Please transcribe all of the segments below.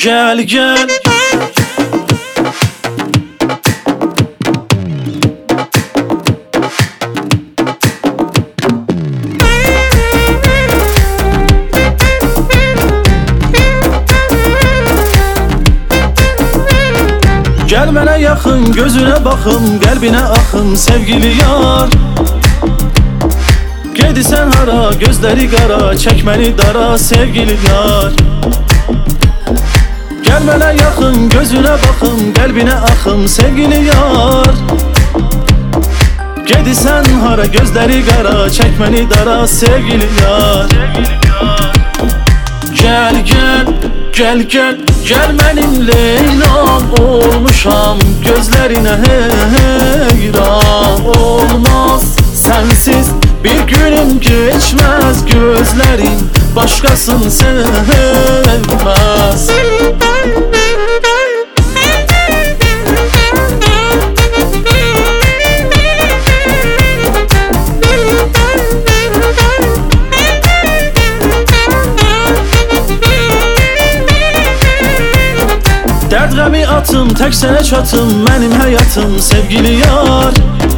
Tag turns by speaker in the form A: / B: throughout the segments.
A: Gel gel. Gel mənə yaxın, gözünə baxım, qəlbinə axım sevgili yar. Gedirsən hara, gözləri qara, çək məni dara sevgili yar. Gel mənə yaxın, gözünə baxım, qəlbinə axım sevgili yar. Gedirsən hara, gözləri qara, çək məni dara sevgili yar. Gel gel, gel gel, gel mənim Leylam, olmuşam gözlərinə heyran. Olmaz sensiz bir günüm geçmez, gözlərin başqasını sevmez. Dərd qəmi atım, tək sənə çatım, mənim həyatım sevgili yar.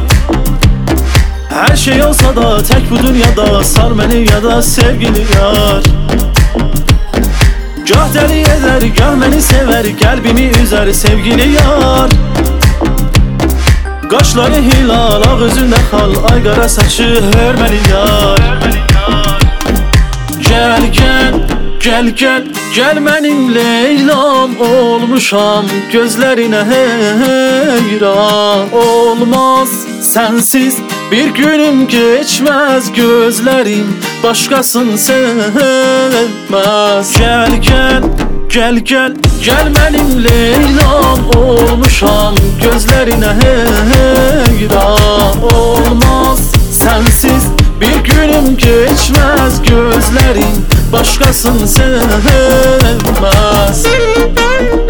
A: Hər şey olsa da, tək bu dünyada, sar məni yada sevgili yar. Gah dəli edər, gah məni sevər, qəlbimi üzər sevgili yar. Qaşları hilal, ağ üzündə xal, ay qara saçı hörməli yar. Gel gel, gel gel, gel mənim Leylam, olmuşam gözlərinə heyran. Olmaz sensiz bir günüm geçmez, gözlərim başqasını sevmez. Gel gel, gel gel, gel mənim Leylam, olmuşam gözlərinə heyran. Olmaz sensiz bir günüm geçmez, gözlərim başqasını sevmez.